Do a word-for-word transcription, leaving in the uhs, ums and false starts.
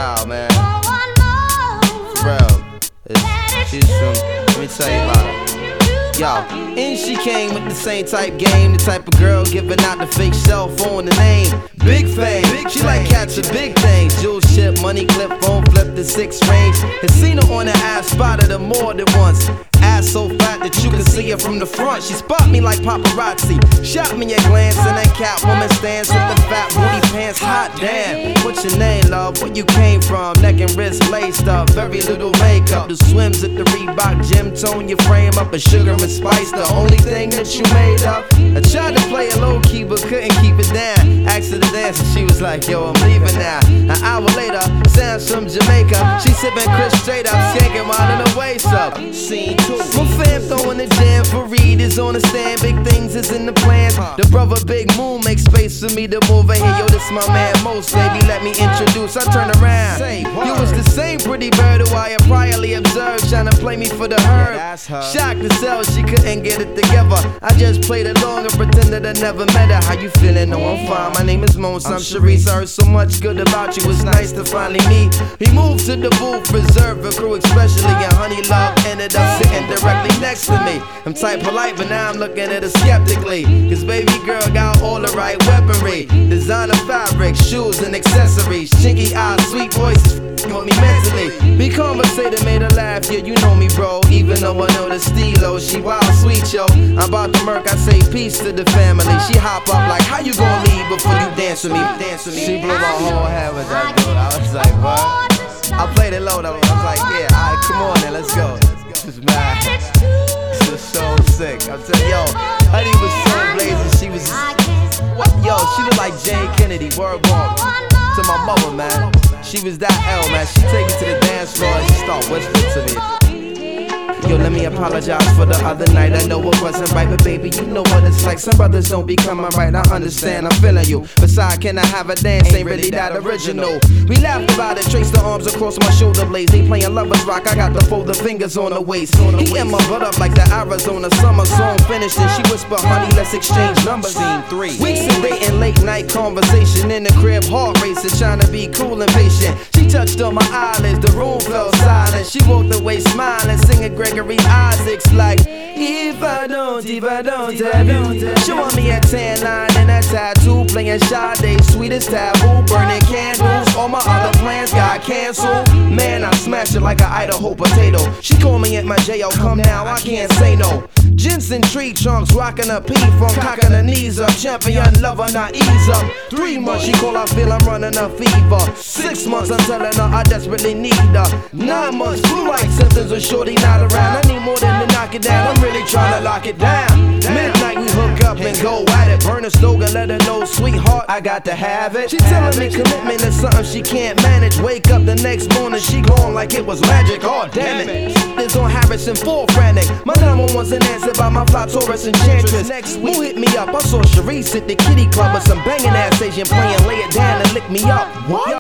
style, man. For real. It's, she's from, let me tell you about her. Yo, and she came with the same type game, the type of girl giving out the fake cell phone, the name Big Fame. She like catching big things, jewel ship, money clip, phone flip, the six range. Has seen her on the ass, spotted her more than once. Ass so fat that you can see her from the front. She spot me like paparazzi, shot me a glance, and that Catwoman stands with the fat booty pants. Hot damn, what's your name, love? Where you came from? Neck and wrist laced up, very little makeup. The swims at the Reebok gym tone your frame up, a sugar and spice, the only thing that you made up. I tried to play it low key but couldn't keep it down. Asked her to dance and she was like, yo, I'm leaving now. An hour later, sounds from Jamaica. She sipping Chris straight up, skanking while in her waist up. Scene two. My fam throwing the jam for Reed is on the stand. Big things is in the plans. The brother Big Moon makes space for me to move in here. Yo, this my man Most, baby, let me introduce. I turn around. You was the same pretty bird who I had priorly observed, trying to play me for the herd. Shocked to sell, she couldn't get it together. I just played along and pretended I never met her. How you feeling? No, I'm fine. My name is Mons. I'm Sharice. I heard so much good about you. It's nice to finally meet. He moved to the booth, reserved for crew, especially and Honey Love ended up sitting directly next to me. I'm type polite, but now I'm looking at her skeptically. Cause baby girl got all the right weaponry. Designer fabric, shoes and accessories. Chinky eyes, sweet voices, got me mentally. Be conversated, made her laugh. Yeah, you know me, bro. Even though I know the stilo, she wild sweet, yo. I'm about to murk, I say peace to the family. She hop up like, how you gon' leave before you dance with me? Dance with me. She blew my whole head with that dude. I was like, what? I played it low though. I was like, yeah, alright, come on then, let's go. This is mad. This is so sick. I'm telling you, yo, Honey was so blazing. She was, what? Yo, she looked like Jane Kennedy. Word walk to my mother, man. She was that L, man. She take me to the dance floor and she start whispering to me. Yo, let me apologize for the other night. I know it wasn't right, but baby, you know what it's like. Some brothers don't be coming right. I understand, I'm feeling you. Besides, can I have a dance? Ain't really that original. We laughed about it, traced the arms across my shoulder blades. They playing lovers rock, I got the fold the fingers on the waist. He and my butt up like the Arizona summer song finished, and she whispered, honey, let's exchange numbers. Scene three. Weeks of dating, late night conversation in the crib, heart racing, trying to be cool and patient. She touched on my eyelids, the room fell silent. She walked away smiling, singing Gregory Isaacs like, if I don't, if I don't, I don't. Showing me a tan line and a tattoo, playing Sade, sweetest taboo, burning candles. All my other plans got canceled. Man, I smashed it like an Idaho potato. She called me at my J O, come now, I can't say no. Jensen tree trunks, rocking a P from cocking her knees up. Champion lover, not ease up. Three months, she call, I feel I'm running a fever. Six months, I'm telling her I desperately need her. Nine months, flu-like symptoms with shorty not around. I need more than to knock it down, I'm really trying to lock it down. Midnight, we hook up and go at it. Burn a stove and let her know, sweetheart, I got to have it. She telling me commitment is something she can't manage. Wake up the next morning, she gone like it was magic. Oh, damn it. It's on Harrison, full frantic. My number one's an answer by my fly Taurus enchantress. Next week, who hit me up? I saw Sharice at the kitty club with some banging ass Asian playing Lay It Down and Lick Me Up. What?